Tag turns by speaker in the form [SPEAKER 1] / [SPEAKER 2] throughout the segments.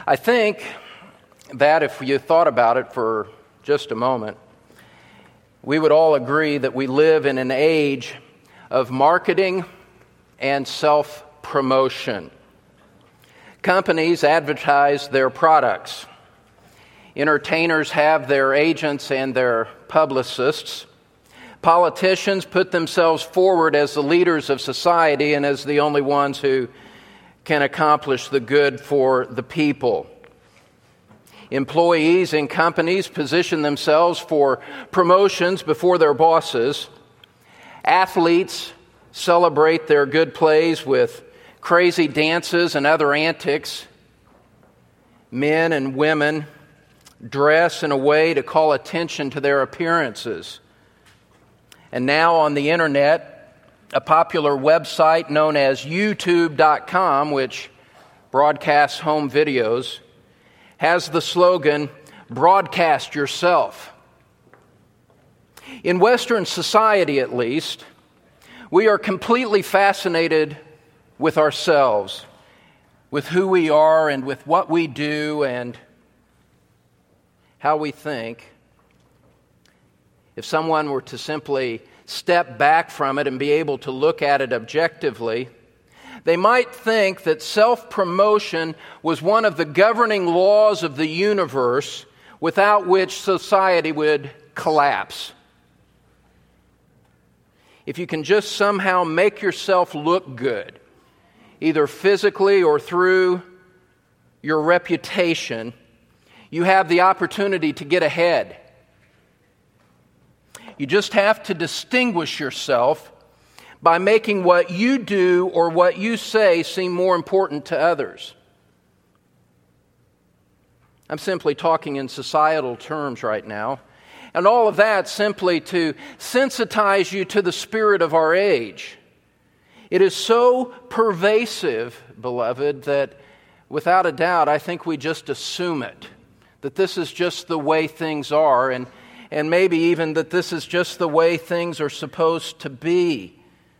[SPEAKER 1] I think that if you thought about it for just a moment, we would all agree that we live in an age of marketing and self-promotion. Companies advertise their products. Entertainers have their agents and their publicists. Politicians put themselves forward as the leaders of society and as the only ones who can accomplish the good for the people. Employees in companies position themselves for promotions before their bosses. Athletes celebrate their good plays with crazy dances and other antics. Men and women dress in a way to call attention to their appearances. And now on the internet, a popular website known as YouTube.com, which broadcasts home videos, has the slogan, "Broadcast yourself." In Western society, at least, we are completely fascinated with ourselves, with who we are and with what we do and how we think. If someone were to simply step back from it and be able to look at it objectively, they might think that self-promotion was one of the governing laws of the universe without which society would collapse. If you can just somehow make yourself look good, either physically or through your reputation, you have the opportunity to get ahead. You just have to distinguish yourself by making what you do or what you say seem more important to others. I'm simply talking in societal terms right now. And all of that simply to sensitize you to the spirit of our age. It is so pervasive, beloved, that without a doubt, I think we just assume it. That this is just the way things are, and maybe even that this is just the way things are supposed to be.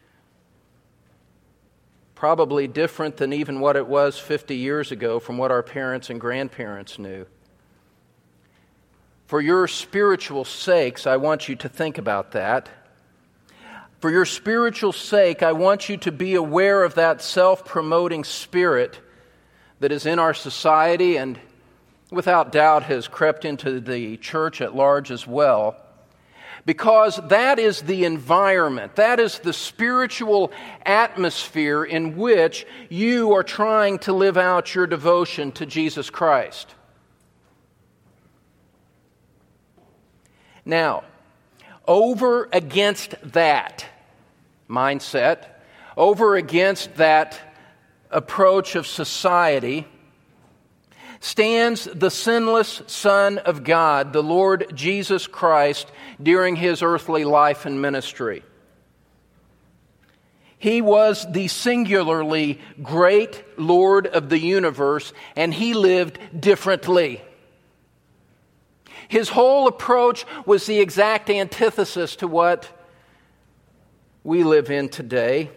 [SPEAKER 1] Probably different than even what it was 50 years ago from what our parents and grandparents knew. For your spiritual sakes, I want you to think about that. For your spiritual sake, I want you to be aware of that self-promoting spirit that is in our society and without doubt has crept into the church at large as well. Because that is the environment, that is the spiritual atmosphere in which you are trying to live out your devotion to Jesus Christ. Now, over against that mindset, over against that approach of society, stands the sinless Son of God, the Lord Jesus Christ, during His earthly life and ministry. He was the singularly great Lord of the universe, and He lived differently. His whole approach was the exact antithesis to what we live in today.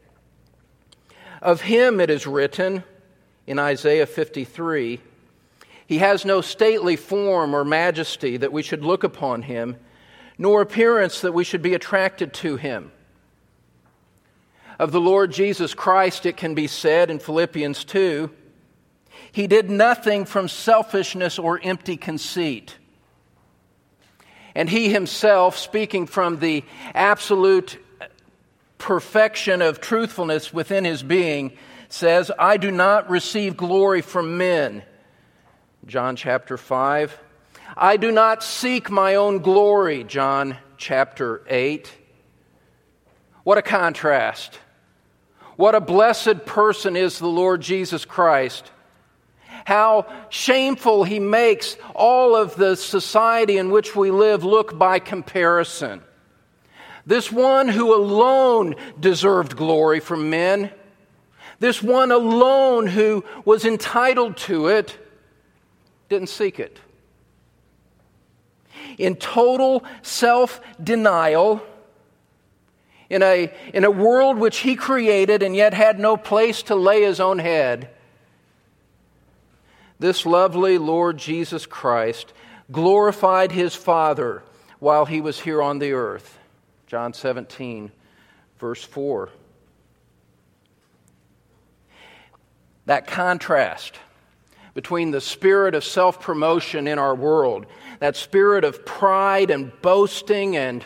[SPEAKER 1] Of Him it is written in Isaiah 53, He has no stately form or majesty that we should look upon Him, nor appearance that we should be attracted to Him. Of the Lord Jesus Christ it can be said in Philippians 2, He did nothing from selfishness or empty conceit. And He Himself, speaking from the absolute perfection of truthfulness within His being, says, I do not receive glory from men. John chapter 5. I do not seek my own glory. John chapter 8. What a contrast. What a blessed person is the Lord Jesus Christ. How shameful He makes all of the society in which we live look by comparison. This one who alone deserved glory from men, this one alone who was entitled to it, didn't seek it. In total self-denial, in a world which He created and yet had no place to lay His own head, This lovely Lord Jesus Christ glorified His Father while He was here on the earth. John 17, verse 4. That contrast between the spirit of self-promotion in our world, that spirit of pride and boasting and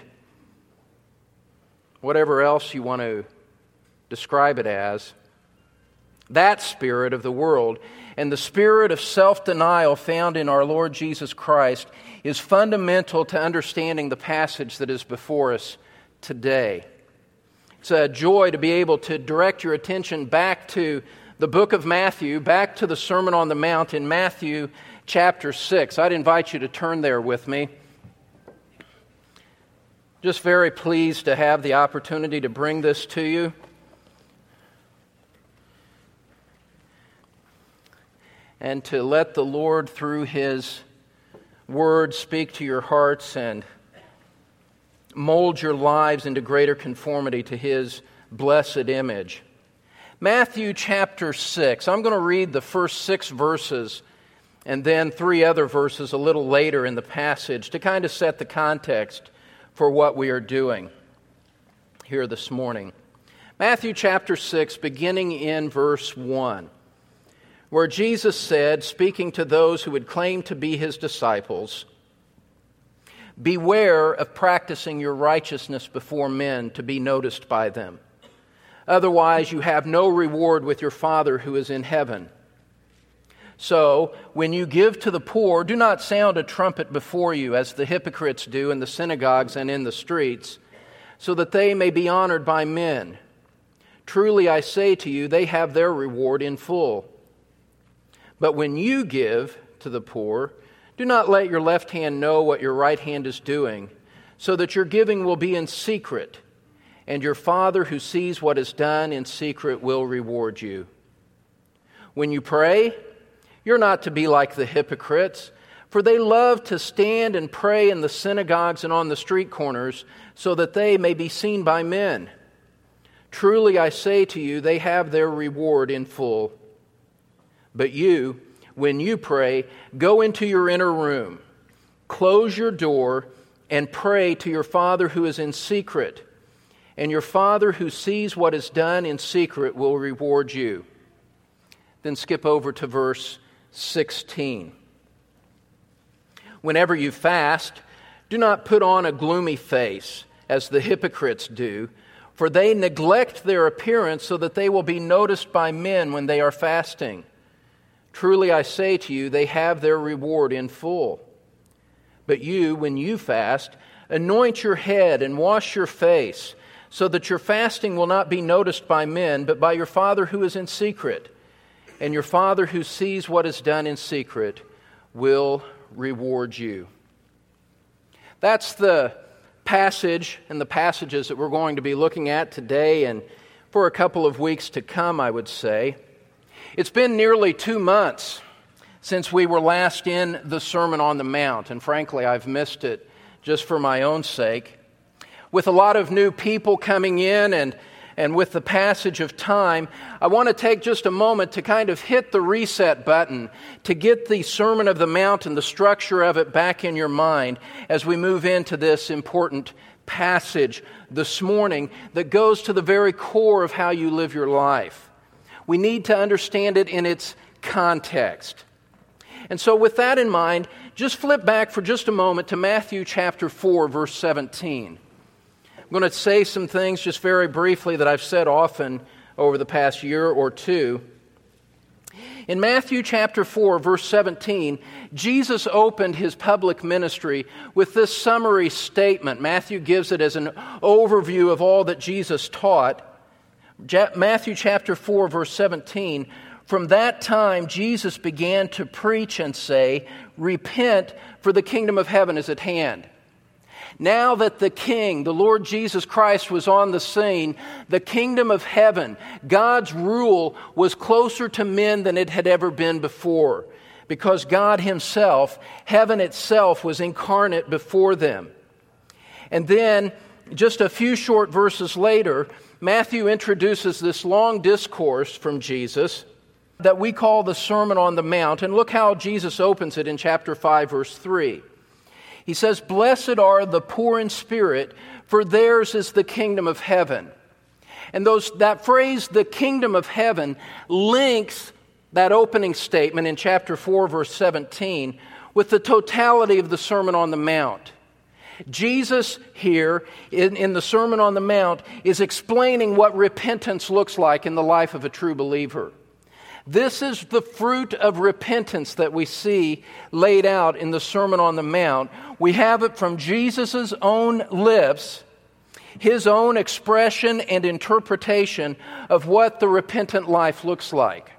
[SPEAKER 1] whatever else you want to describe it as, that spirit of the world and the spirit of self-denial found in our Lord Jesus Christ is fundamental to understanding the passage that is before us today. It's a joy to be able to direct your attention back to the book of Matthew, back to the Sermon on the Mount in Matthew chapter 6. I'd invite you to turn there with me. Just very pleased to have the opportunity to bring this to you. And to let the Lord, through His Word, speak to your hearts and mold your lives into greater conformity to His blessed image. Matthew chapter 6. I'm going to read the first 6 verses and then 3 other verses a little later in the passage to kind of set the context for what we are doing here this morning. Matthew chapter 6, beginning in verse 1, where Jesus said, speaking to those who would claim to be His disciples, "Beware of practicing your righteousness before men to be noticed by them. Otherwise, you have no reward with your Father who is in heaven. So, when you give to the poor, do not sound a trumpet before you, as the hypocrites do in the synagogues and in the streets, so that they may be honored by men. Truly, I say to you, they have their reward in full. But when you give to the poor, do not let your left hand know what your right hand is doing, so that your giving will be in secret, and your Father who sees what is done in secret will reward you. When you pray, you're not to be like the hypocrites, for they love to stand and pray in the synagogues and on the street corners, so that they may be seen by men. Truly, I say to you, they have their reward in full. But you, when you pray, go into your inner room, close your door, and pray to your Father who is in secret. And your Father who sees what is done in secret will reward you." Then skip over to verse 16. "Whenever you fast, do not put on a gloomy face, as the hypocrites do, for they neglect their appearance so that they will be noticed by men when they are fasting. Truly I say to you, they have their reward in full. But you, when you fast, anoint your head and wash your face, so that your fasting will not be noticed by men, but by your Father who is in secret. And your Father who sees what is done in secret will reward you." That's the passage and the passages that we're going to be looking at today and for a couple of weeks to come, I would say. It's been nearly 2 months since we were last in the Sermon on the Mount, and frankly, I've missed it just for my own sake. With a lot of new people coming in and with the passage of time, I want to take just a moment to kind of hit the reset button to get the Sermon of the Mount and the structure of it back in your mind as we move into this important passage this morning that goes to the very core of how you live your life. We need to understand it in its context. And so with that in mind, just flip back for just a moment to Matthew chapter 4, verse 17. I'm going to say some things just very briefly that I've said often over the past year or two. In Matthew chapter 4, verse 17, Jesus opened His public ministry with this summary statement. Matthew gives it as an overview of all that Jesus taught. Matthew chapter 4, verse 17, "From that time Jesus began to preach and say, 'Repent, for the kingdom of heaven is at hand.'" Now that the King, the Lord Jesus Christ, was on the scene, the kingdom of heaven, God's rule, was closer to men than it had ever been before, because God Himself, heaven itself, was incarnate before them. And then, just a few short verses later, Matthew introduces this long discourse from Jesus that we call the Sermon on the Mount. And look how Jesus opens it in chapter 5, verse 3. He says, "Blessed are the poor in spirit, for theirs is the kingdom of heaven." And that phrase, the kingdom of heaven, links that opening statement in chapter 4, verse 17, with the totality of the Sermon on the Mount. Jesus here in the Sermon on the Mount is explaining what repentance looks like in the life of a true believer. This is the fruit of repentance that we see laid out in the Sermon on the Mount. We have it from Jesus' own lips, His own expression and interpretation of what the repentant life looks like.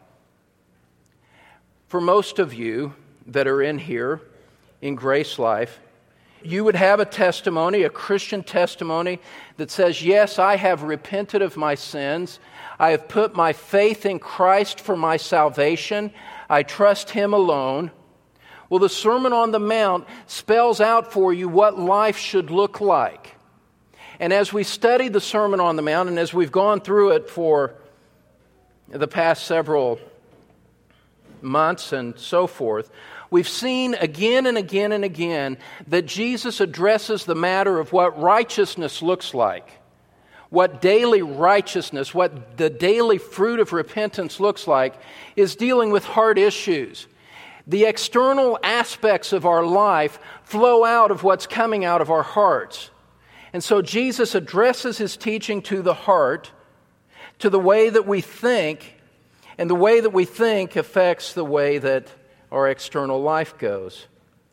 [SPEAKER 1] For most of you that are in here in Grace Life, you would have a testimony, a Christian testimony that says, yes, I have repented of my sins. I have put my faith in Christ for my salvation. I trust Him alone. Well, the Sermon on the Mount spells out for you what life should look like. And as we study the Sermon on the Mount, and as we've gone through it for the past several months and so forth, we've seen again and again and again that Jesus addresses the matter of what righteousness looks like, what daily righteousness, what the daily fruit of repentance looks like, is dealing with heart issues. The external aspects of our life flow out of what's coming out of our hearts. And so Jesus addresses His teaching to the heart, to the way that we think, and the way that we think affects the way that our external life goes.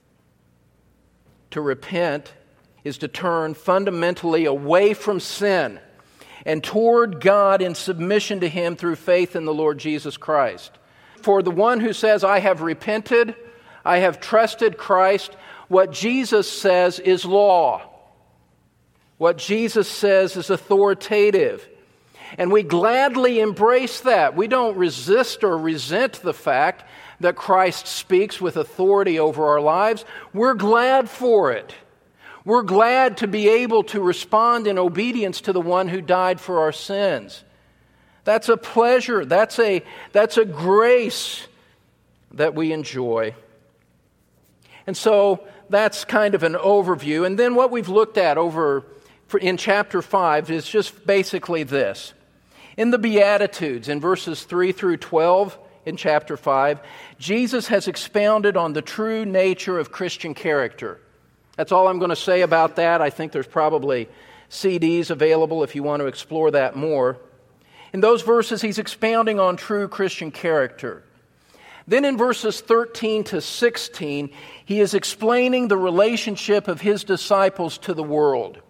[SPEAKER 1] To repent is to turn fundamentally away from sin and toward God in submission to Him through faith in the Lord Jesus Christ. For the one who says, I have repented, I have trusted Christ, what Jesus says is law. What Jesus says is authoritative. And we gladly embrace that. We don't resist or resent the fact that Christ speaks with authority over our lives. We're glad for it. We're glad to be able to respond in obedience to the one who died for our sins. That's a pleasure. That's a grace that we enjoy. And so that's kind of an overview. And then what we've looked at in chapter 5 is just basically this. In the Beatitudes, in verses 3 through 12 in chapter 5, Jesus has expounded on the true nature of Christian character. That's all I'm going to say about that. I think there's probably CDs available if you want to explore that more. In those verses, He's expounding on true Christian character. Then in verses 13 to 16, He is explaining the relationship of His disciples to the world.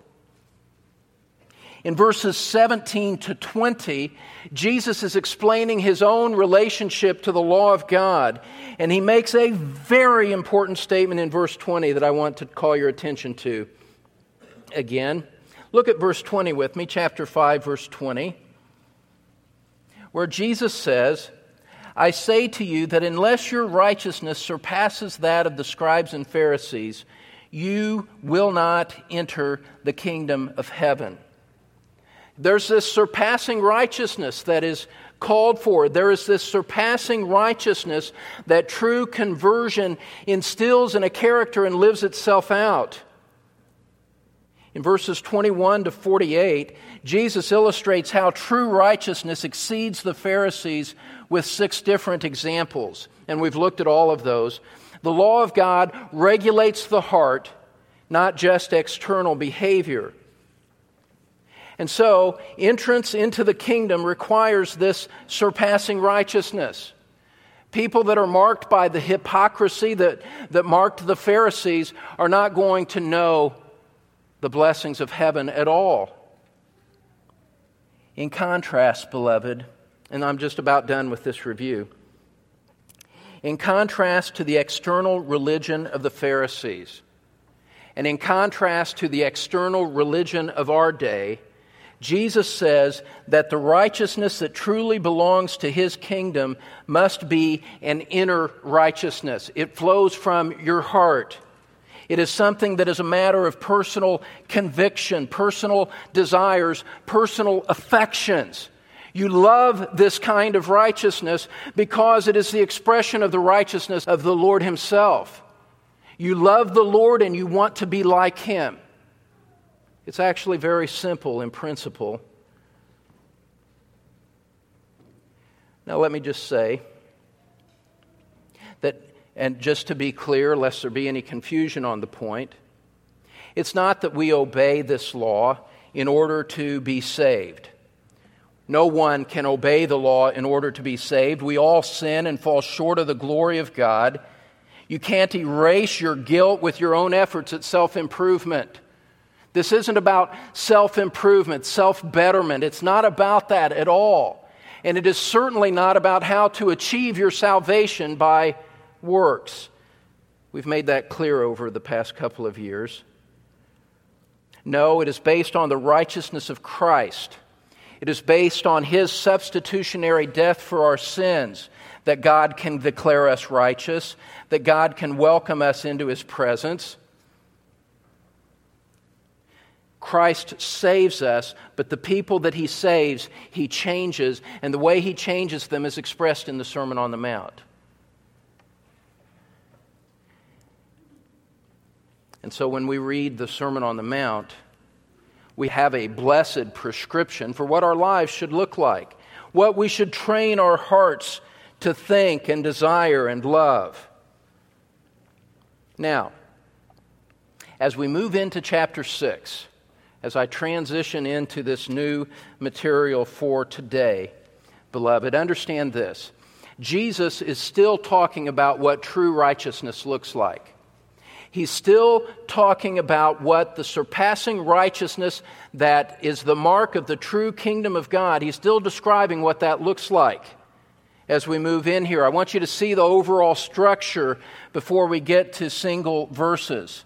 [SPEAKER 1] In verses 17 to 20, Jesus is explaining His own relationship to the law of God. And He makes a very important statement in verse 20 that I want to call your attention to. Again, look at verse 20 with me, chapter 5, verse 20, where Jesus says, I say to you that unless your righteousness surpasses that of the scribes and Pharisees, you will not enter the kingdom of heaven. There's this surpassing righteousness that is called for. There is this surpassing righteousness that true conversion instills in a character and lives itself out. In verses 21 to 48, Jesus illustrates how true righteousness exceeds the Pharisees with 6 different examples. And we've looked at all of those. The law of God regulates the heart, not just external behavior. And so, entrance into the kingdom requires this surpassing righteousness. People that are marked by the hypocrisy that marked the Pharisees are not going to know the blessings of heaven at all. In contrast, beloved, and I'm just about done with this review. In contrast to the external religion of the Pharisees, and in contrast to the external religion of our day, Jesus says that the righteousness that truly belongs to His kingdom must be an inner righteousness. It flows from your heart. It is something that is a matter of personal conviction, personal desires, personal affections. You love this kind of righteousness because it is the expression of the righteousness of the Lord Himself. You love the Lord and you want to be like Him. It's actually very simple in principle. Now let me just say that, and just to be clear, lest there be any confusion on the point, it's not that we obey this law in order to be saved. No one can obey the law in order to be saved. We all sin and fall short of the glory of God. You can't erase your guilt with your own efforts at self-improvement. This isn't about self-improvement, self-betterment. It's not about that at all. And it is certainly not about how to achieve your salvation by works. We've made that clear over the past couple of years. No, it is based on the righteousness of Christ. It is based on His substitutionary death for our sins that God can declare us righteous, that God can welcome us into His presence. Christ saves us, but the people that He saves, He changes, and the way He changes them is expressed in the Sermon on the Mount. And so when we read the Sermon on the Mount, we have a blessed prescription for what our lives should look like, what we should train our hearts to think and desire and love. Now, as we move into chapter 6, as I transition into this new material for today, beloved, understand this. Jesus is still talking about what true righteousness looks like. He's still talking about what the surpassing righteousness that is the mark of the true kingdom of God. He's still describing what that looks like as we move in here. I want you to see the overall structure before we get to single verses.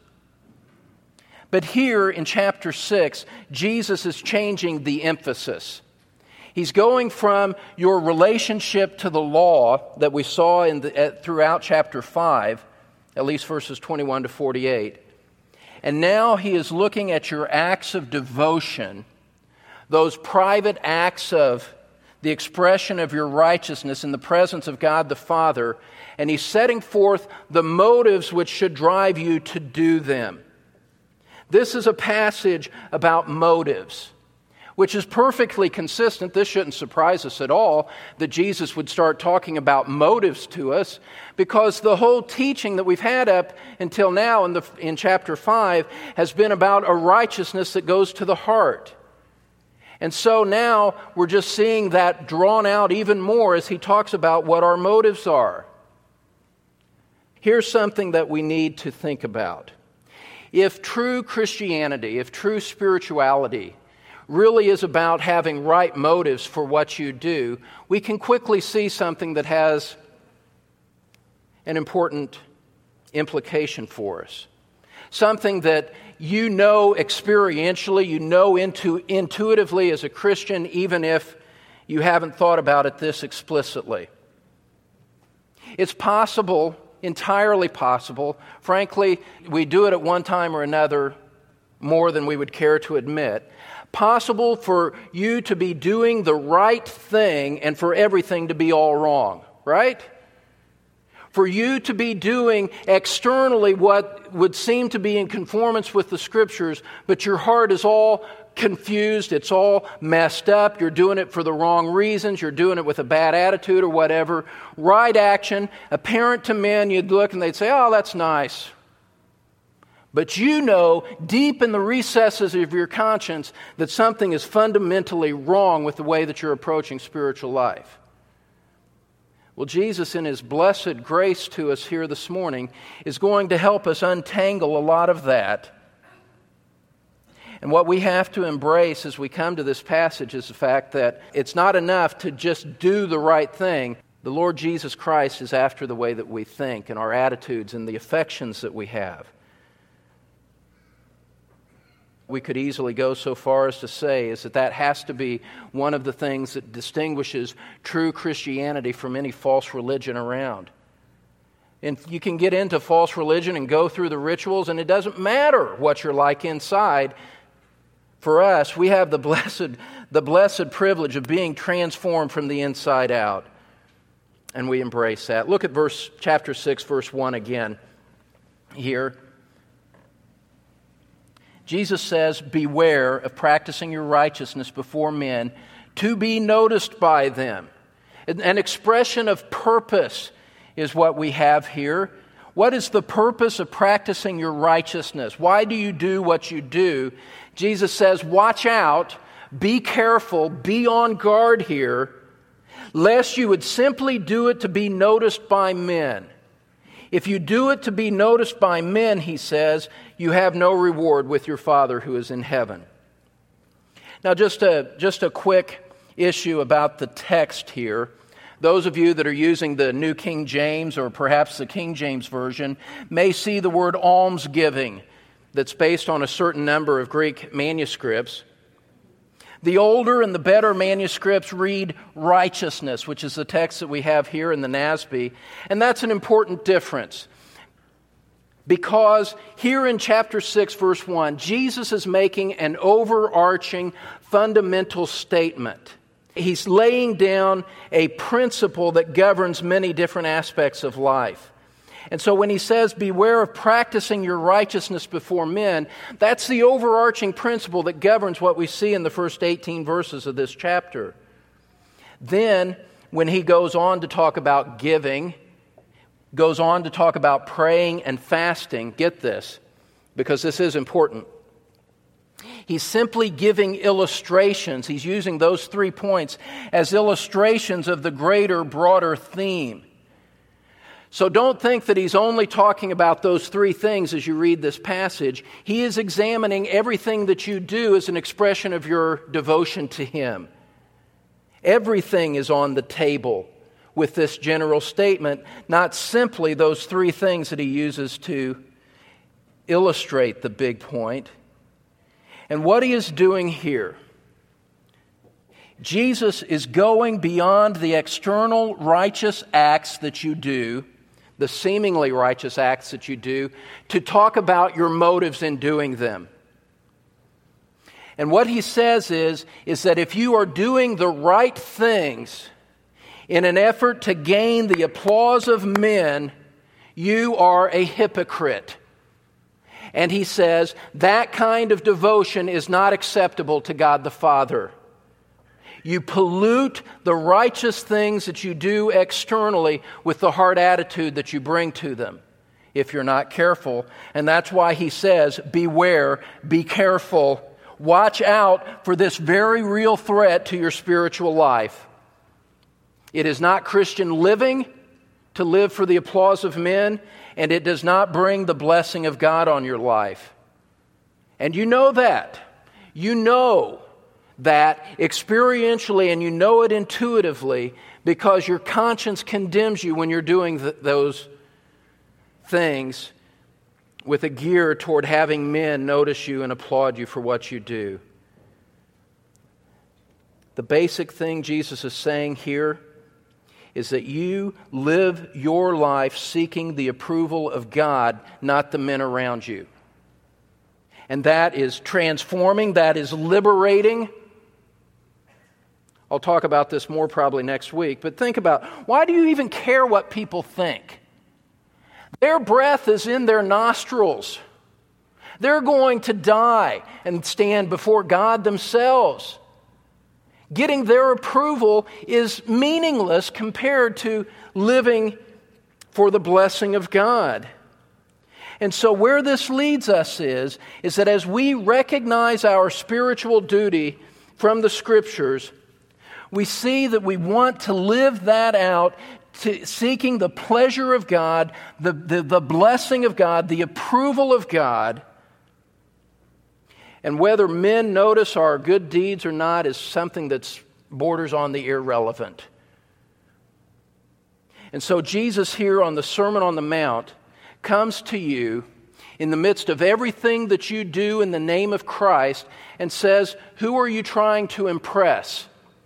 [SPEAKER 1] But here in chapter 6, Jesus is changing the emphasis. He's going from your relationship to the law that we saw throughout chapter 5, at least verses 21 to 48. And now He is looking at your acts of devotion, those private acts of the expression of your righteousness in the presence of God the Father, and He's setting forth the motives which should drive you to do them. This is a passage about motives, which is perfectly consistent. This shouldn't surprise us at all that Jesus would start talking about motives to us, because the whole teaching that we've had up until now in chapter 5 has been about a righteousness that goes to the heart. And so now we're just seeing that drawn out even more as He talks about what our motives are. Here's something that we need to think about. If true Christianity, if true spirituality really is about having right motives for what you do, we can quickly see something that has an important implication for us. Something that you know experientially, you know intuitively as a Christian, even if you haven't thought about it this explicitly. It's possible, entirely possible. Frankly, we do it at one time or another more than we would care to admit. Possible for you to be doing the right thing and for everything to be all wrong, right? For you to be doing externally what would seem to be in conformance with the Scriptures, but your heart is all confused, it's all messed up, you're doing it for the wrong reasons, you're doing it with a bad attitude or whatever. Right action, apparent to men, you'd look and they'd say, oh, that's nice. But you know, deep in the recesses of your conscience, that something is fundamentally wrong with the way that you're approaching spiritual life. Well, Jesus, in His blessed grace to us here this morning, is going to help us untangle a lot of that. And what we have to embrace as we come to this passage is the fact that it's not enough to just do the right thing. The Lord Jesus Christ is after the way that we think and our attitudes and the affections that we have. We could easily go so far as to say is that has to be one of the things that distinguishes true Christianity from any false religion around. And you can get into false religion and go through the rituals, and it doesn't matter what you're like inside. For us, we have the the blessed privilege of being transformed from the inside out. And we embrace that. Look at chapter 6, verse 1 again here. Jesus says, beware of practicing your righteousness before men to be noticed by them. An expression of purpose is what we have here. What is the purpose of practicing your righteousness? Why do you do what you do? Jesus says, watch out, be careful, be on guard here, lest you would simply do it to be noticed by men. If you do it to be noticed by men, he says, you have no reward with your Father who is in heaven. Now, just a quick issue about the text here. Those of you that are using the New King James or perhaps the King James Version may see the word almsgiving that's based on a certain number of Greek manuscripts. The older and the better manuscripts read righteousness, which is the text that we have here in the NASB, and that's an important difference. Because here in chapter 6, verse 1, Jesus is making an overarching fundamental statement. He's laying down a principle that governs many different aspects of life. And so when he says, beware of practicing your righteousness before men, that's the overarching principle that governs what we see in the first 18 verses of this chapter. Then, when he goes on to talk about giving, goes on to talk about praying and fasting, get this, because this is important. He's simply giving illustrations. He's using those 3 points as illustrations of the greater, broader theme. So don't think that he's only talking about those 3 things as you read this passage. He is examining everything that you do as an expression of your devotion to him. Everything is on the table with this general statement, not simply those 3 things that he uses to illustrate the big point. And what he is doing here, Jesus is going beyond the external righteous acts that you do, the seemingly righteous acts that you do, to talk about your motives in doing them. And what he says is that if you are doing the right things in an effort to gain the applause of men, you are a hypocrite. And he says that kind of devotion is not acceptable to God the Father. You pollute the righteous things that you do externally with the hard attitude that you bring to them if you're not careful. And that's why he says, beware, be careful, watch out for this very real threat to your spiritual life. It is not Christian living to live for the applause of men, and it does not bring the blessing of God on your life. And you know that. You know that experientially, and you know it intuitively, because your conscience condemns you when you're doing those things with a gear toward having men notice you and applaud you for what you do. The basic thing Jesus is saying here is that you live your life seeking the approval of God, not the men around you. And that is transforming, that is liberating. I'll talk about this more probably next week, but think about, why do you even care what people think? Their breath is in their nostrils. They're going to die and stand before God themselves. Getting their approval is meaningless compared to living for the blessing of God. And so where this leads us is that as we recognize our spiritual duty from the Scriptures, we see that we want to live that out, seeking the pleasure of God, the blessing of God, the approval of God. And whether men notice our good deeds or not is something that borders on the irrelevant. And so Jesus here on the Sermon on the Mount comes to you in the midst of everything that you do in the name of Christ and says, who are you trying to impress?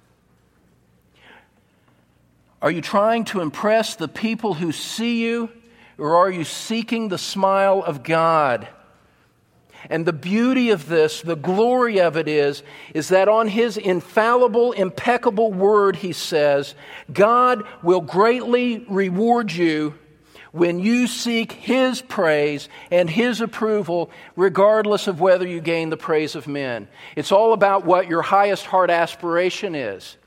[SPEAKER 1] Are you trying to impress the people who see you, or are you seeking the smile of God? And the beauty of this, the glory of it is that on His infallible, impeccable word, He says, God will greatly reward you when you seek His praise and His approval, regardless of whether you gain the praise of men. It's all about what your highest heart aspiration is.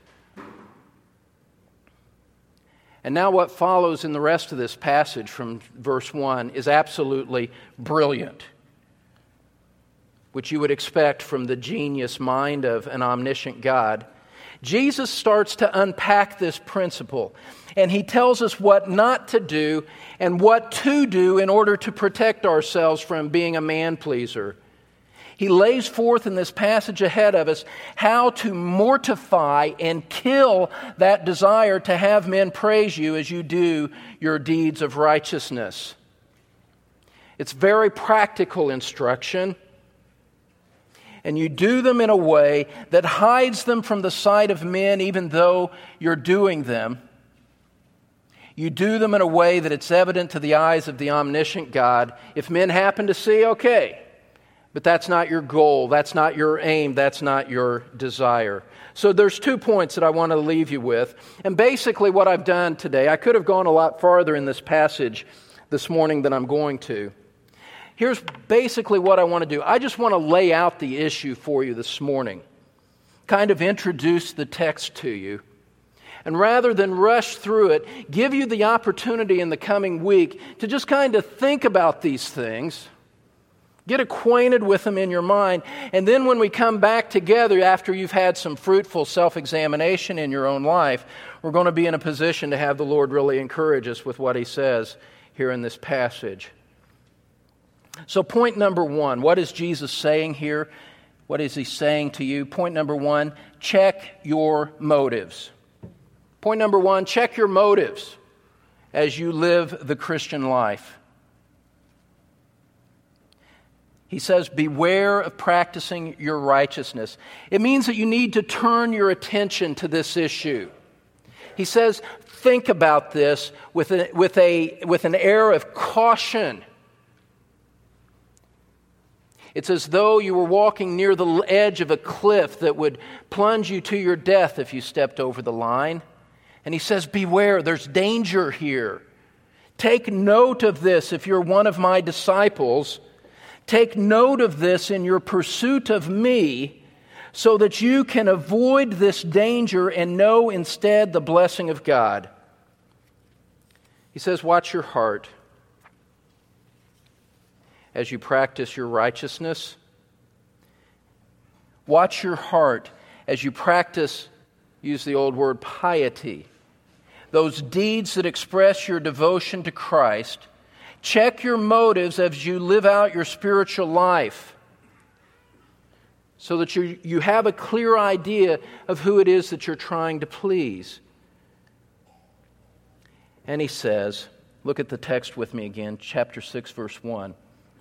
[SPEAKER 1] And now what follows in the rest of this passage from verse 1 is absolutely brilliant, which you would expect from the genius mind of an omniscient God. Jesus starts to unpack this principle, and He tells us what not to do and what to do in order to protect ourselves from being a man-pleaser. He lays forth in this passage ahead of us how to mortify and kill that desire to have men praise you as you do your deeds of righteousness. It's very practical instruction. And you do them in a way that hides them from the sight of men even though you're doing them. You do them in a way that it's evident to the eyes of the omniscient God. If men happen to see, okay. But that's not your goal. That's not your aim. That's not your desire. So there's 2 points that I want to leave you with. And basically what I've done today, I could have gone a lot farther in this passage this morning than I'm going to. Here's basically what I want to do. I just want to lay out the issue for you this morning, kind of introduce the text to you, and rather than rush through it, give you the opportunity in the coming week to just kind of think about these things, get acquainted with them in your mind, and then when we come back together after you've had some fruitful self-examination in your own life, we're going to be in a position to have the Lord really encourage us with what He says here in this passage. So point number 1, what is Jesus saying here? What is He saying to you? Point number 1, check your motives. Point number 1, check your motives as you live the Christian life. He says, beware of practicing your righteousness. It means that you need to turn your attention to this issue. He says, think about this with an air of caution. It's as though you were walking near the edge of a cliff that would plunge you to your death if you stepped over the line. And He says, beware, there's danger here. Take note of this if you're one of my disciples. Take note of this in your pursuit of me so that you can avoid this danger and know instead the blessing of God. He says, watch your heart as you practice your righteousness. Watch your heart as you practice, use the old word, piety. Those deeds that express your devotion to Christ. Check your motives as you live out your spiritual life so that you have a clear idea of who it is that you're trying to please. And He says, look at the text with me again, chapter 6, verse 1.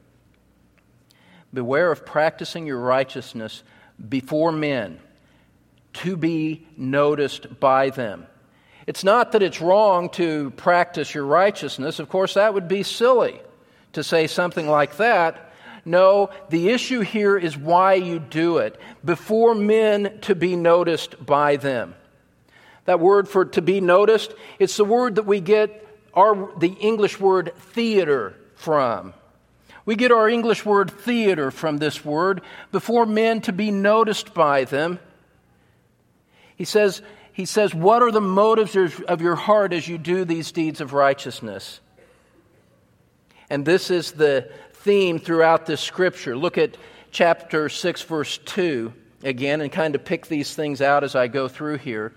[SPEAKER 1] Beware of practicing your righteousness before men, to be noticed by them. It's not that it's wrong to practice your righteousness. Of course, that would be silly to say something like that. No, the issue here is why you do it. Before men, to be noticed by them. That word for to be noticed, it's the word that we get the English word theater from. We get our English word theater from this word, before men, to be noticed by them. He says, what are the motives of your heart as you do these deeds of righteousness? And this is the theme throughout this scripture. Look at chapter 6, verse 2 again, and kind of pick these things out as I go through here.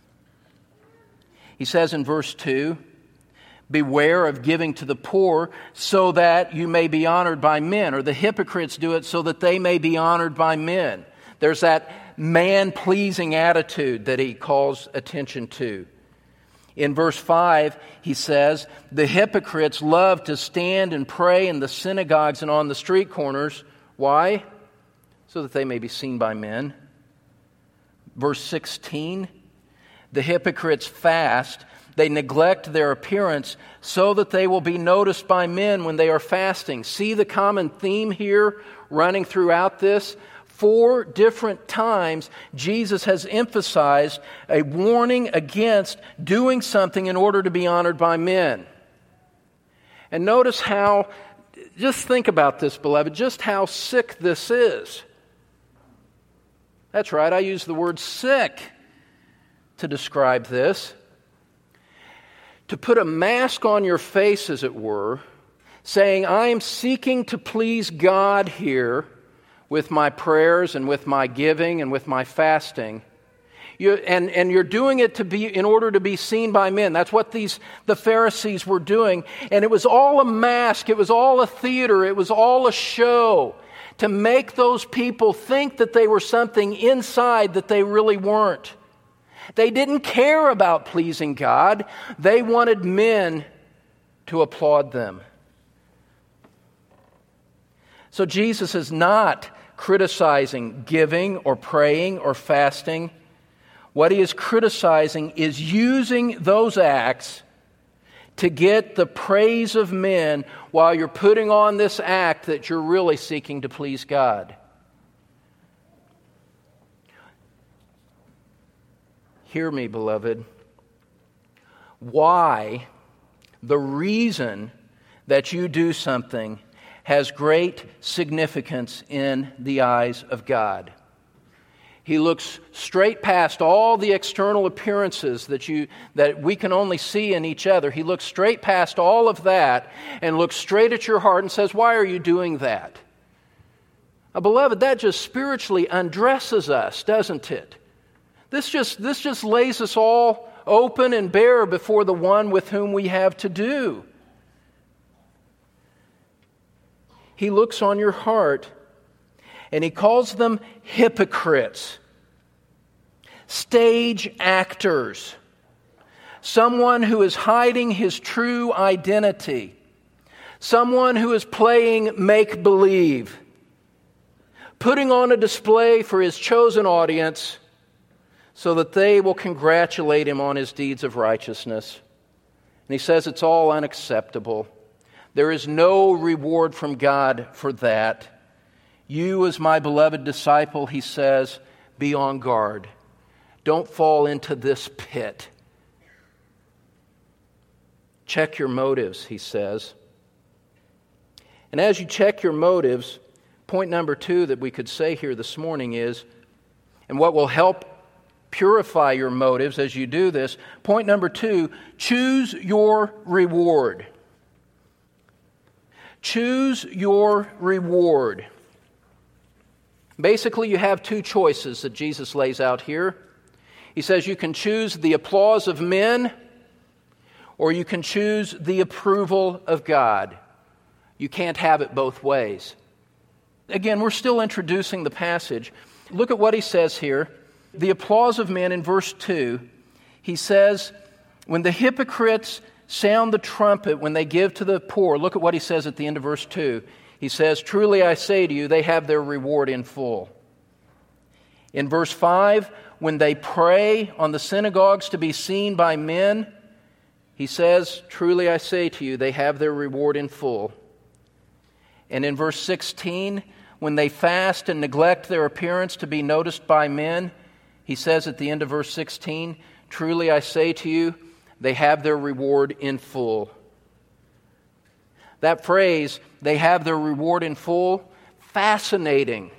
[SPEAKER 1] He says in verse 2, beware of giving to the poor so that you may be honored by men. Or the hypocrites do it so that they may be honored by men. There's that man-pleasing attitude that he calls attention to. In verse 5, he says, the hypocrites love to stand and pray in the synagogues and on the street corners. Why? So that they may be seen by men. Verse 16, the hypocrites fast They neglect their appearance so that they will be noticed by men when they are fasting. See the common theme here running throughout this? 4 different times, Jesus has emphasized a warning against doing something in order to be honored by men. And notice how, just think about this, beloved, just how sick this is. That's right, I use the word sick to describe this. To put a mask on your face, as it were, saying, I am seeking to please God here with my prayers and with my giving and with my fasting. And you're doing it in order to be seen by men. That's what the Pharisees were doing. And it was all a mask. It was all a theater. It was all a show to make those people think that they were something inside that they really weren't. They didn't care about pleasing God. They wanted men to applaud them. So Jesus is not criticizing giving or praying or fasting. What he is criticizing is using those acts to get the praise of men while you're putting on this act that you're really seeking to please God. Hear me, beloved. Why the reason that you do something has great significance in the eyes of God. He looks straight past all the external appearances that we can only see in each other. He looks straight past all of that and looks straight at your heart and says, why are you doing that? Now, beloved, that just spiritually undresses us, doesn't it? This just lays us all open and bare before the one with whom we have to do. He looks on your heart and he calls them hypocrites, stage actors, someone who is hiding his true identity, someone who is playing make-believe, putting on a display for his chosen audience so that they will congratulate him on his deeds of righteousness. And he says it's all unacceptable. There is no reward from God for that. You, as my beloved disciple, he says, be on guard. Don't fall into this pit. Check your motives, he says. And as you check your motives, point number 2 that we could say here this morning is, and what will help purify your motives as you do this, point number 2, choose your reward. Choose your reward. Basically, you have 2 choices that Jesus lays out here. He says you can choose the applause of men, or you can choose the approval of God. You can't have it both ways. Again, we're still introducing the passage. Look at what he says here. The applause of men in verse 2, he says, when the hypocrites sound the trumpet when they give to the poor, look at what he says at the end of verse 2. He says, truly I say to you, they have their reward in full. In verse 5, when they pray on the synagogues to be seen by men, he says, truly I say to you, they have their reward in full. And in verse 16, when they fast and neglect their appearance to be noticed by men, he says at the end of verse 16, truly I say to you, they have their reward in full. That phrase, they have their reward in full, fascinating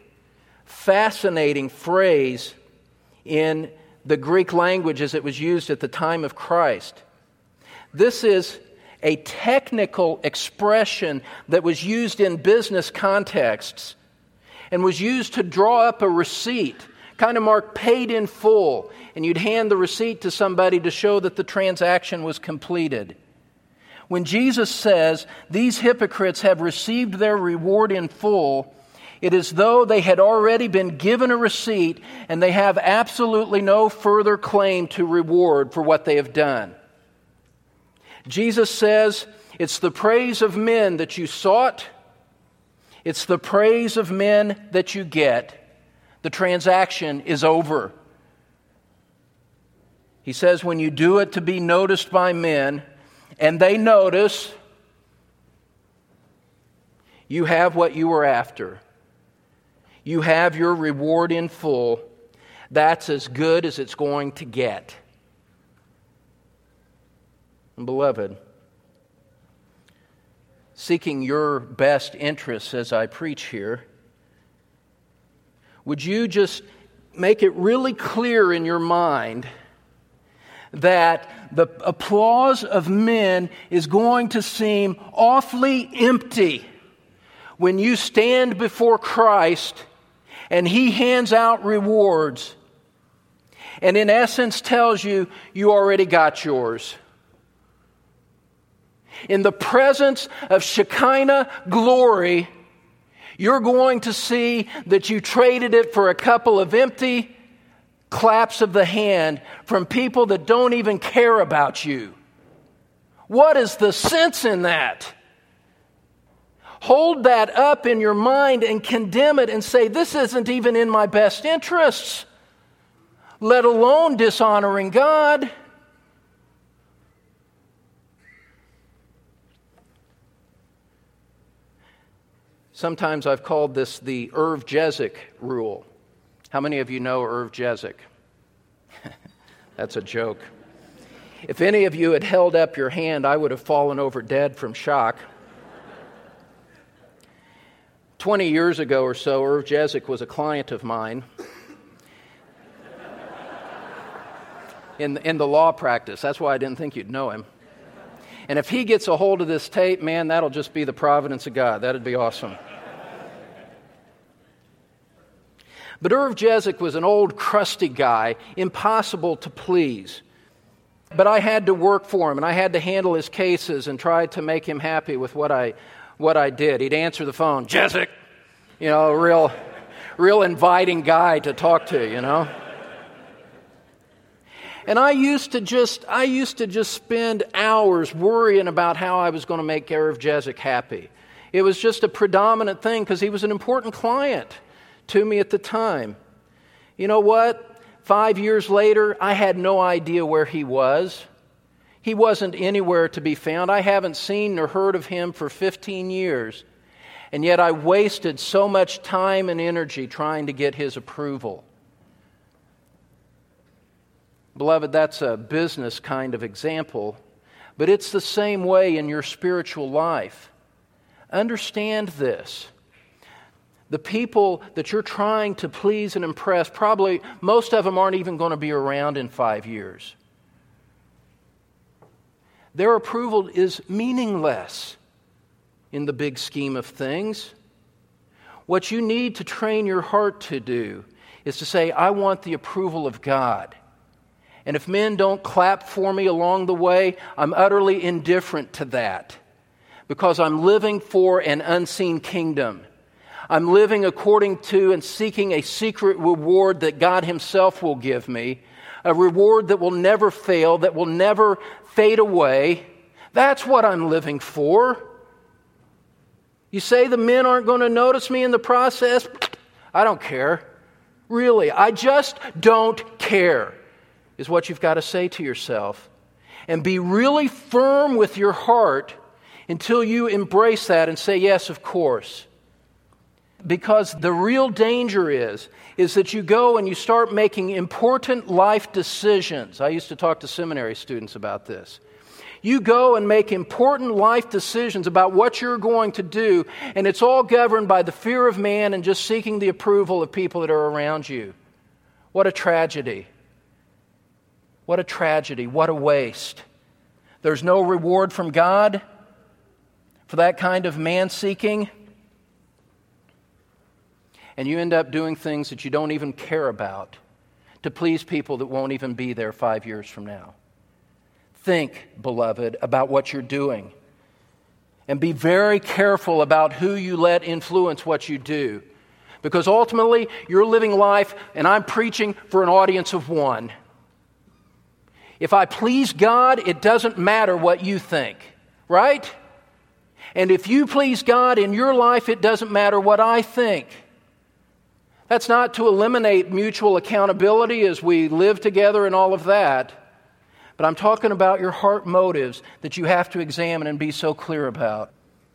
[SPEAKER 1] phrase in the Greek language as it was used at the time of Christ. This is a technical expression that was used in business contexts and was used to draw up a receipt, kind of marked paid in full, and you'd hand the receipt to somebody to show that the transaction was completed. When Jesus says these hypocrites have received their reward in full, it is though they had already been given a receipt and they have absolutely no further claim to reward for what they have done. Jesus says it's the praise of men that you sought, it's the praise of men that you get. The transaction is over. He says, when you do it to be noticed by men, and they notice, you have what you were after. You have your reward in full. That's as good as it's going to get. And beloved, seeking your best interests as I preach here, would you just make it really clear in your mind that the applause of men is going to seem awfully empty when you stand before Christ and He hands out rewards and in essence tells you, you already got yours. In the presence of Shekinah glory, you're going to see that you traded it for a couple of empty claps of the hand from people that don't even care about you. What is the sense in that? Hold that up in your mind and condemn it and say, this isn't even in my best interests, let alone dishonoring God. Sometimes I've called this the Irv Jezik rule. How many of you know Irv Jezik? That's a joke. If any of you had held up your hand, I would have fallen over dead from shock. 20 years ago or so, Irv Jezik was a client of mine in the law practice. That's why I didn't think you'd know him. And if he gets a hold of this tape, man, that'll just be the providence of God. That'd be awesome. But Irv Jezik was an old, crusty guy, impossible to please. But I had to work for him, and I had to handle his cases and try to make him happy with what I did. He'd answer the phone, Jezik, a real inviting guy to talk to, And I used to just spend hours worrying about how I was going to make Irv Jezik happy. It was just a predominant thing because he was an important client to me at the time. You know what? 5 years later, I had no idea where he was. He wasn't anywhere to be found. I haven't seen nor heard of him for 15 years. And yet I wasted so much time and energy trying to get his approval. Beloved, that's a business kind of example, but it's the same way in your spiritual life. Understand this. The people that you're trying to please and impress, probably most of them aren't even going to be around in 5 years. Their approval is meaningless in the big scheme of things. What you need to train your heart to do is to say, I want the approval of God. And if men don't clap for me along the way, I'm utterly indifferent to that because I'm living for an unseen kingdom. I'm living according to and seeking a secret reward that God Himself will give me, a reward that will never fail, that will never fade away. That's what I'm living for. You say the men aren't going to notice me in the process? I don't care. Really, I just don't care, is what you've got to say to yourself. And be really firm with your heart until you embrace that and say, yes, of course. Because the real danger is that you go and you start making important life decisions. I used to talk to seminary students about this. You go and make important life decisions about what you're going to do, and it's all governed by the fear of man and just seeking the approval of people that are around you. What a tragedy. What a tragedy. What a waste. There's no reward from God for that kind of man-seeking. And you end up doing things that you don't even care about to please people that won't even be there 5 years from now. Think, beloved, about what you're doing. And be very careful about who you let influence what you do. Because ultimately, you're living life, and I'm preaching for an audience of one. If I please God, it doesn't matter what you think, right? And if you please God in your life, it doesn't matter what I think. That's not to eliminate mutual accountability as we live together and all of that. But I'm talking about your heart motives that you have to examine and be so clear about.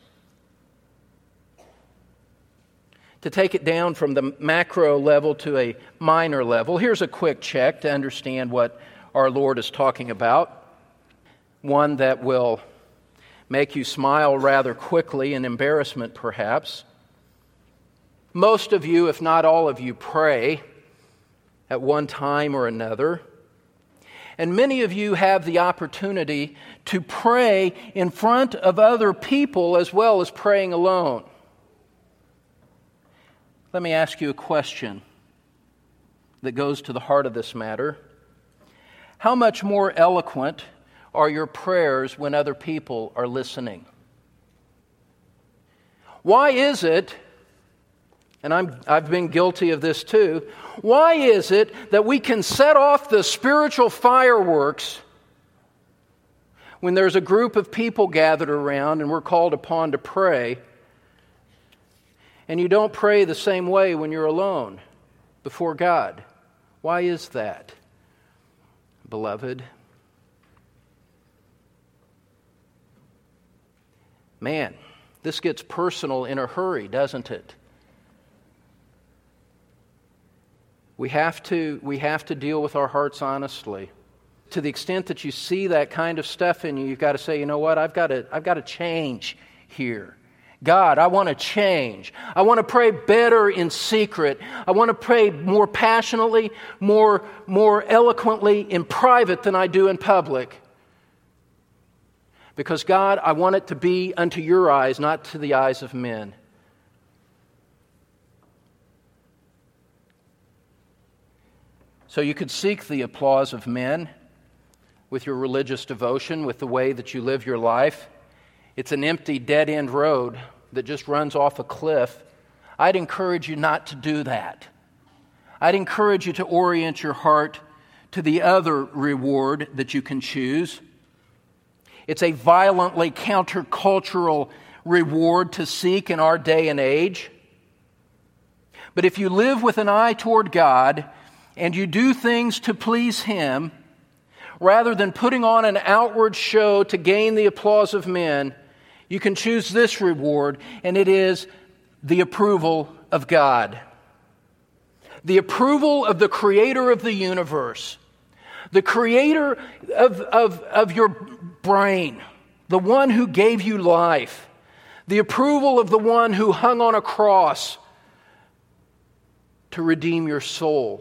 [SPEAKER 1] To take it down from the macro level to a minor level, here's a quick check to understand what our Lord is talking about. One that will make you smile rather quickly in embarrassment, perhaps. Most of you, if not all of you, pray at one time or another. And many of you have the opportunity to pray in front of other people as well as praying alone. Let me ask you a question that goes to the heart of this matter. How much more eloquent are your prayers when other people are listening? Why is it, and I've been guilty of this too, why is it that we can set off the spiritual fireworks when there's a group of people gathered around and we're called upon to pray, and you don't pray the same way when you're alone before God? Why is that, beloved? Man, this gets personal in a hurry, doesn't it? We have to deal with our hearts honestly. To the extent that you see that kind of stuff in you, you've got to say, you know what, I've got to change here. God, I want to change. I want to pray better in secret. I want to pray more passionately, more eloquently in private than I do in public. Because God, I want it to be unto your eyes, not to the eyes of men. So you could seek the applause of men with your religious devotion, with the way that you live your life. It's an empty, dead-end road that just runs off a cliff. I'd encourage you not to do that. I'd encourage you to orient your heart to the other reward that you can choose. It's a violently countercultural reward to seek in our day and age. But if you live with an eye toward God and you do things to please Him, rather than putting on an outward show to gain the applause of men, you can choose this reward, and it is the approval of God. The approval of the Creator of the universe. The Creator of your brain. The one who gave you life. The approval of the one who hung on a cross to redeem your soul.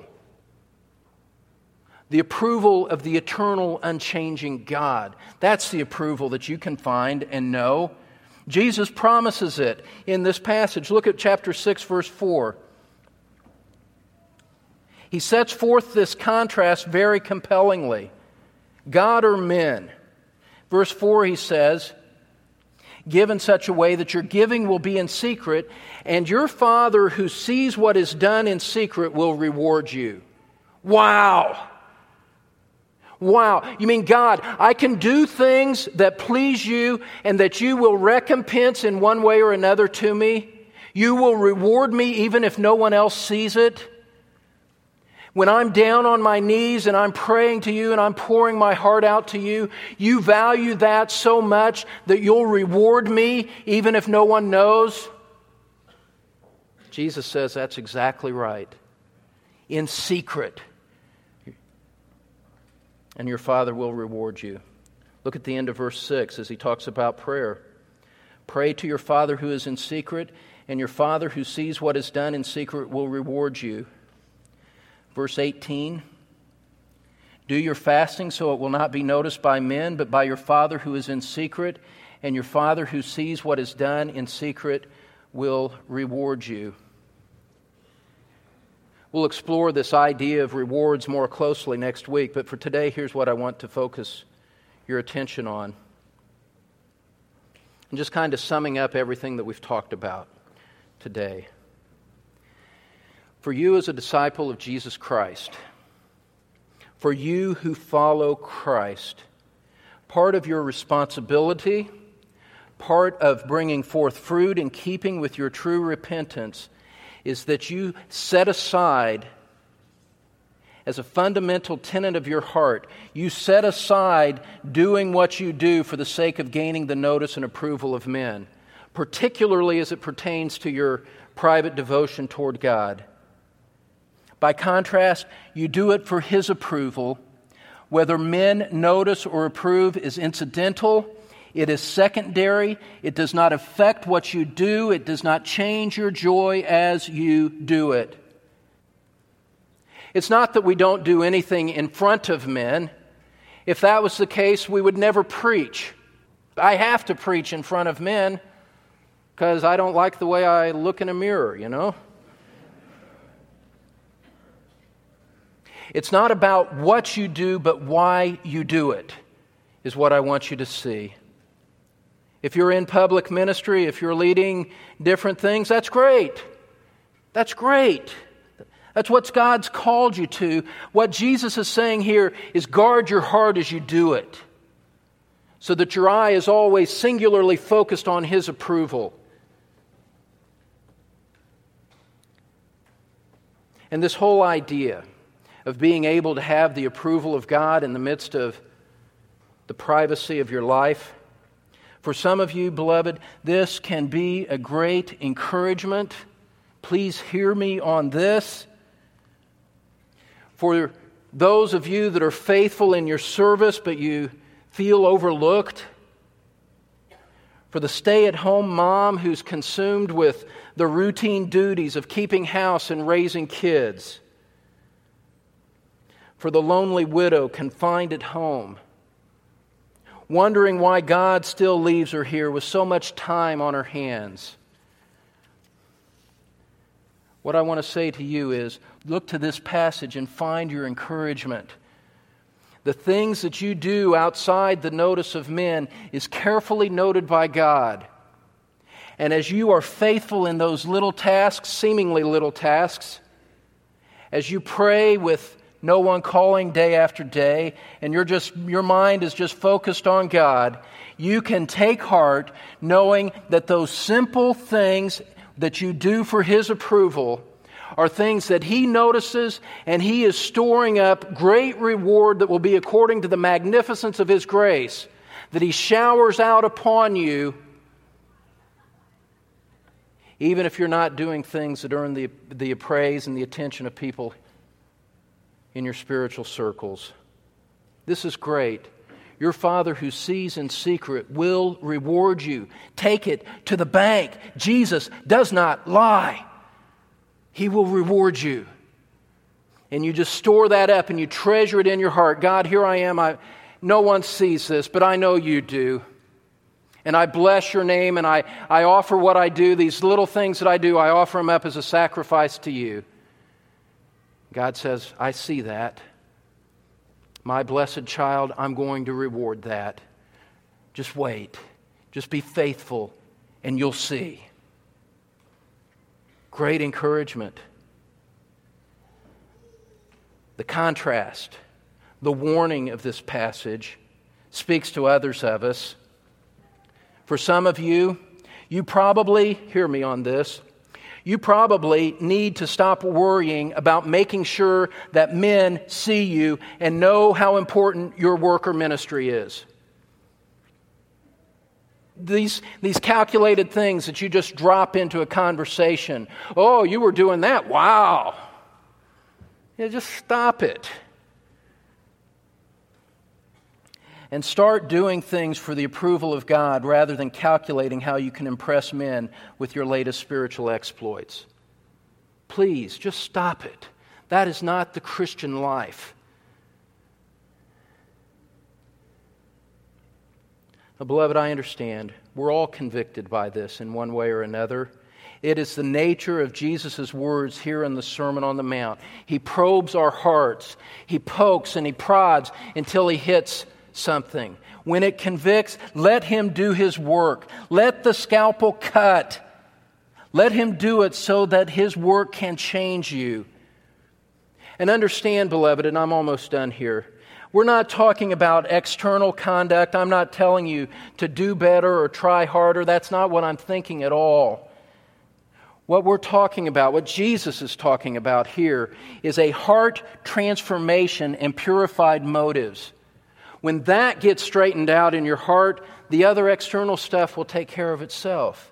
[SPEAKER 1] The approval of the eternal, unchanging God. That's the approval that you can find and know. Jesus promises it in this passage. Look at chapter 6, verse 4. He sets forth this contrast very compellingly. God or men? Verse 4, he says, give in such a way that your giving will be in secret, and your Father who sees what is done in secret will reward you. Wow! Wow. You mean, God, I can do things that please you and that you will recompense in one way or another to me? You will reward me even if no one else sees it? When I'm down on my knees and I'm praying to you and I'm pouring my heart out to you, you value that so much that you'll reward me even if no one knows? Jesus says that's exactly right. In secret. And your Father will reward you. Look at the end of verse 6 as he talks about prayer. Pray to your Father who is in secret, and your Father who sees what is done in secret will reward you. Verse 18. Do your fasting so it will not be noticed by men, but by your Father who is in secret, and your Father who sees what is done in secret will reward you. We'll explore this idea of rewards more closely next week, but for today, here's what I want to focus your attention on. And just kind of summing up everything that we've talked about today. For you as a disciple of Jesus Christ, for you who follow Christ, part of your responsibility, part of bringing forth fruit in keeping with your true repentance is that you set aside as a fundamental tenet of your heart, you set aside doing what you do for the sake of gaining the notice and approval of men, particularly as it pertains to your private devotion toward God. By contrast, you do it for His approval. Whether men notice or approve is incidental. It is secondary. It does not affect what you do. It does not change your joy as you do it. It's not that we don't do anything in front of men. If that was the case, we would never preach. I have to preach in front of men because I don't like the way I look in a mirror, you know? It's not about what you do, but why you do it, is what I want you to see. If you're in public ministry, if you're leading different things, that's great. That's great. That's what God's called you to. What Jesus is saying here is guard your heart as you do it, so that your eye is always singularly focused on His approval. And this whole idea of being able to have the approval of God in the midst of the privacy of your life, for some of you, beloved, this can be a great encouragement. Please hear me on this. For those of you that are faithful in your service, but you feel overlooked. For the stay-at-home mom who's consumed with the routine duties of keeping house and raising kids. For the lonely widow confined at home, wondering why God still leaves her here with so much time on her hands. What I want to say to you is, look to this passage and find your encouragement. The things that you do outside the notice of men is carefully noted by God. And as you are faithful in those little tasks, seemingly little tasks, as you pray with no one calling day after day, and your mind is just focused on God, you can take heart knowing that those simple things that you do for His approval are things that He notices, and He is storing up great reward that will be according to the magnificence of His grace that He showers out upon you, even if you're not doing things that earn the praise and the attention of people in your spiritual circles. This is great. Your Father who sees in secret will reward you. Take it to the bank. Jesus does not lie. He will reward you. And you just store that up and you treasure it in your heart. God, here I am. No one sees this, but I know you do. And I bless your name, and I offer what I do, these little things that I do, I offer them up as a sacrifice to you. God says, I see that. My blessed child, I'm going to reward that. Just wait. Just be faithful, and you'll see. Great encouragement. The contrast, the warning of this passage speaks to others of us. For some of you, you probably, hear me on this, you probably need to stop worrying about making sure that men see you and know how important your work or ministry is. These calculated things that you just drop into a conversation. Oh, you were doing that? Wow. Yeah, just stop it. And start doing things for the approval of God rather than calculating how you can impress men with your latest spiritual exploits. Please, just stop it. That is not the Christian life. Now, beloved, I understand. We're all convicted by this in one way or another. It is the nature of Jesus' words here in the Sermon on the Mount. He probes our hearts. He pokes and he prods until he hits something. When it convicts, let him do his work. Let the scalpel cut. Let him do it so that his work can change you. And understand, beloved, and I'm almost done here, we're not talking about external conduct. I'm not telling you to do better or try harder. That's not what I'm thinking at all. What we're talking about, what Jesus is talking about here, is a heart transformation and purified motives. When that gets straightened out in your heart, the other external stuff will take care of itself.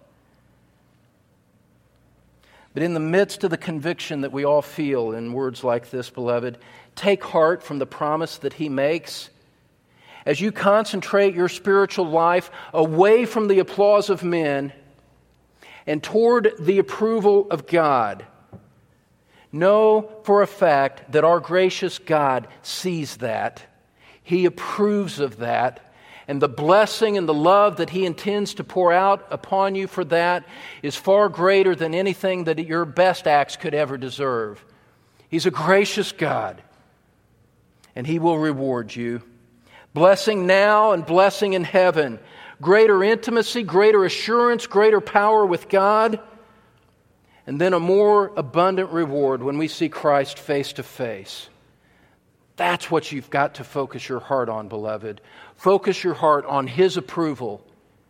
[SPEAKER 1] But in the midst of the conviction that we all feel in words like this, beloved, take heart from the promise that He makes. As you concentrate your spiritual life away from the applause of men and toward the approval of God, know for a fact that our gracious God sees that. He approves of that. And the blessing and the love that He intends to pour out upon you for that is far greater than anything that your best acts could ever deserve. He's a gracious God, and He will reward you. Blessing now and blessing in heaven. Greater intimacy, greater assurance, greater power with God, and then a more abundant reward when we see Christ face to face. That's what you've got to focus your heart on, beloved. Focus your heart on His approval,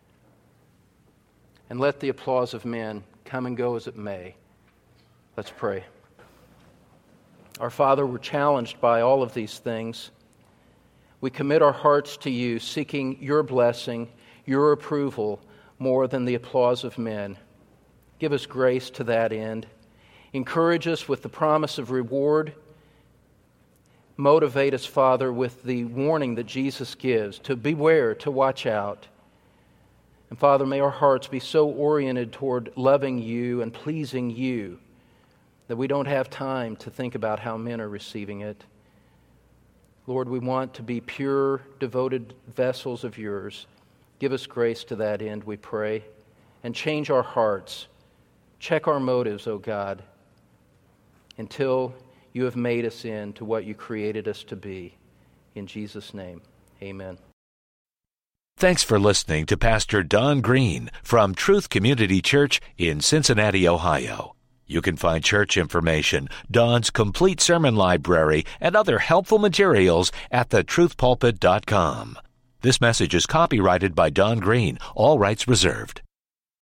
[SPEAKER 1] and let the applause of men come and go as it may. Let's pray. Our Father, we're challenged by all of these things. We commit our hearts to You, seeking Your blessing, Your approval, more than the applause of men. Give us grace to that end. Encourage us with the promise of reward. Motivate us, Father, with the warning that Jesus gives to beware, to watch out. And Father, may our hearts be so oriented toward loving You and pleasing You that we don't have time to think about how men are receiving it. Lord, we want to be pure, devoted vessels of Yours. Give us grace to that end, we pray. And change our hearts. Check our motives, O God, until You have made us into what You created us to be. In Jesus' name, amen.
[SPEAKER 2] Thanks for listening to Pastor Don Green from Truth Community Church in Cincinnati, Ohio. You can find church information, Don's complete sermon library, and other helpful materials at thetruthpulpit.com. This message is copyrighted by Don Green, all rights reserved.